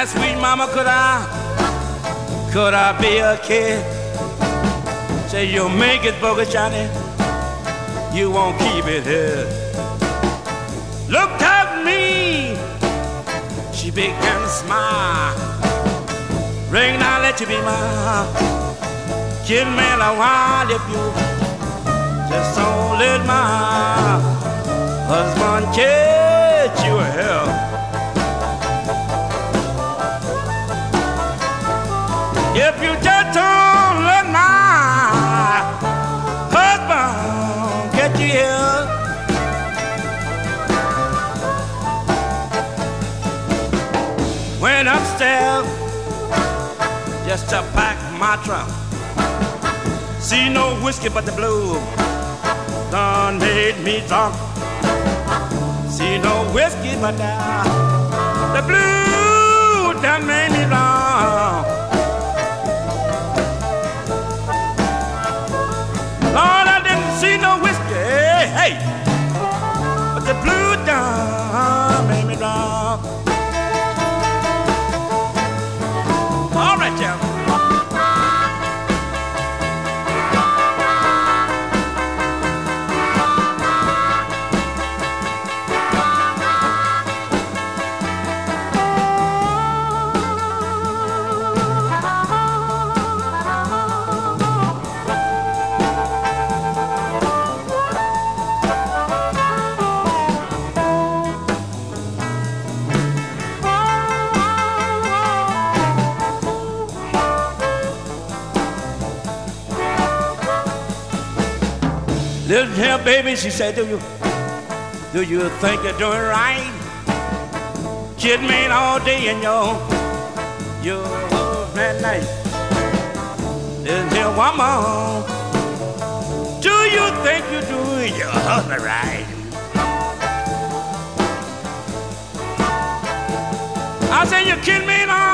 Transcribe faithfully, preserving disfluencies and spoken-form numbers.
sweet mama, could I, could I be a kid? Say you'll make it, Bogus Johnny, you won't keep it here. Looked at me, she began to smile. Ring, now let you be my kid, man, a while if you just don't let my husband catch you hell. If you just don't let my husband get you here, went upstairs just to pack my trunk. See no whiskey but the blue done made me drunk. See no whiskey but the, the blue done made me drunk. Lord, I didn't see no whiskey, hey, hey, but the blue done made me drunk. All right, y'all. Listen here, baby, she said, do you, do you think you're doing right? Kid me all day in your, your man night. Listen here, woman, do you think you're doing your husband right? I say you kid me all